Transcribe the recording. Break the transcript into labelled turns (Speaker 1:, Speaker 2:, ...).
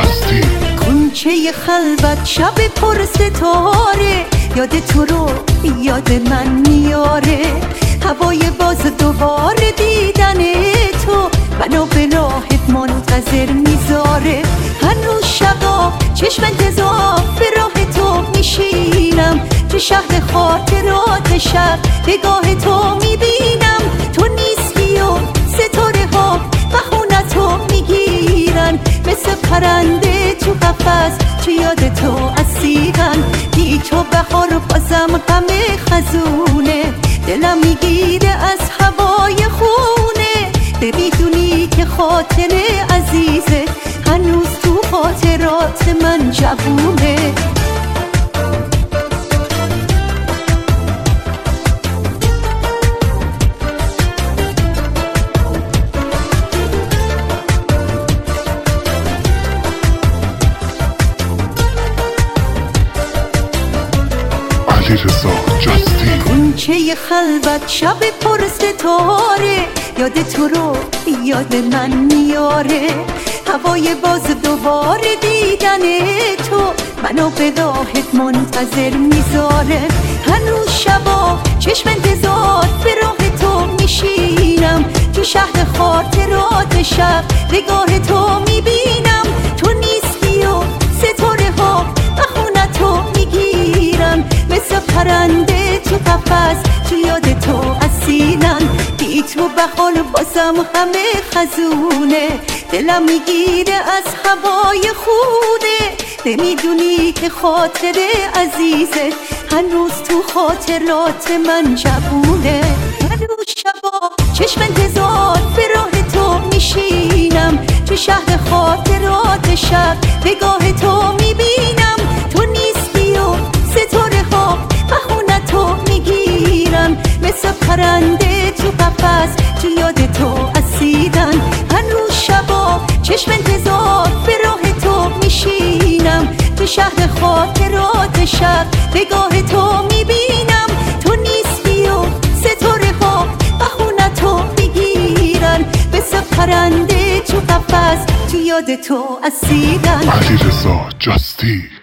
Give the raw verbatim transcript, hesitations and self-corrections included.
Speaker 1: جاستی.
Speaker 2: کنچه خلوت شب پر ستاره، یاد تو رو یاد من میاره. هوای باز دوباره دیدن تو منو به راهت منتظر میذاره. هنوز شبا چشم انتظار به راه تو میشینم، تو شهر خاطرات شب نگاه تو میبینم. تو نیستی و ستاره ها بخونتو میگیرن، مثل پرنده تو قفس تو یاد تو اسیرن. بی تو بهار بازم غم خزونه، دلم میگیره از هوای خونه. نمیدونی که خاطر عزیزه هنوز تو خاطرات من جوونه.
Speaker 1: جاستی.
Speaker 2: کنچه خلوت شب پر ستاره، یاد تو رو یاد من میاره. هوای باز دوباره دیدن تو منو به راهت منتظر میذاره. هنوز شبا چشم انتظار به راه تو میشینم، تو شهر خاطرات شب نگاه تو میبینم. تو نیستی و ستاره ها بخونتو میگیرن، مثل پرنده تو قفس تو یاد تو اسیرن. بی تو بهار بازم همه خزونه، دلم میگیره از هوای خونه. نمیدونی که خاطر عزیزه هنوز تو خاطرات من جوونه. هنوز شبا چشم انتظار به راه تو میشینم، تو شهر خاطرات شب نگاه تو میبینم. تو نیستی و ستاره ها بخونتو میگیرن، مثل پرنده تو قفس تو یاد تو اسیرن. هنوز شبا چشم انتظار به راه تو میشینم، تو شهر خاطرات شب نگاه تو میبینم. تو نیستی و ستاره ها بخونتو میگیرن، مثل پرنده تو قفس تو یاد تو اسیرن.
Speaker 1: علیرضا جاستی.